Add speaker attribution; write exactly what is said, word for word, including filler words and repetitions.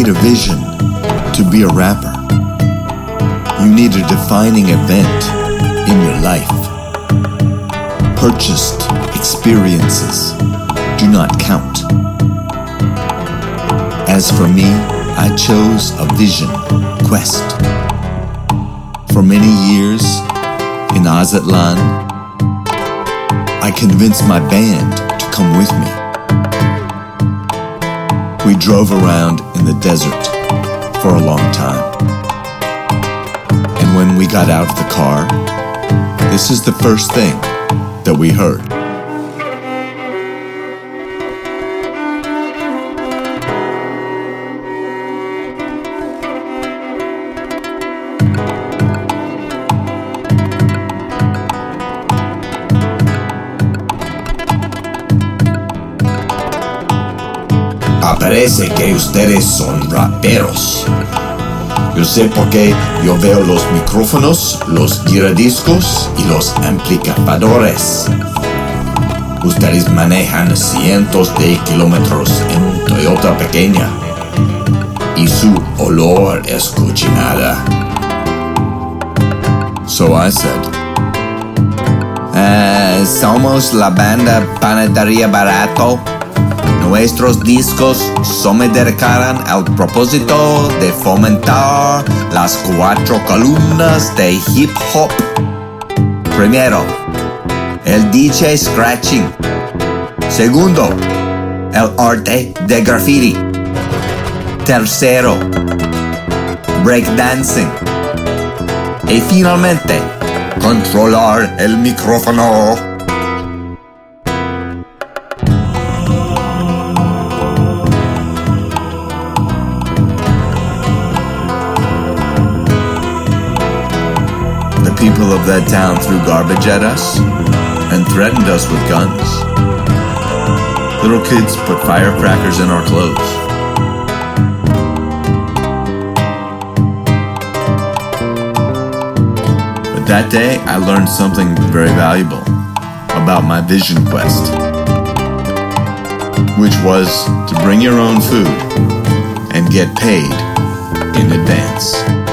Speaker 1: need a vision to be a rapper. You need a defining event in your life. Purchased experiences do not count. As for me, I chose a vision quest. For many years in Azatlan, I convinced my band to come with me. We drove around in the desert for a long time. And when we got out of the car, this is the first thing that we heard.
Speaker 2: Parece que ustedes son raperos. Yo sé porque yo veo los micrófonos, los giradiscos y los amplificadores. Ustedes manejan cientos de kilómetros en un Toyota pequeña y su olor es cochinada.
Speaker 1: So I said,
Speaker 3: uh, somos la banda Panadería Barato. Nuestros discos se me dedicarán al propósito de fomentar las cuatro columnas de hip hop. Primero, el D J scratching. Segundo, el arte de graffiti. Tercero, breakdancing. Y finalmente, controlar el micrófono.
Speaker 1: people of that town threw garbage at us and threatened us with guns. Little kids put firecrackers in our clothes. But that day, I learned something very valuable about my vision quest, which was to bring your own food and get paid in advance.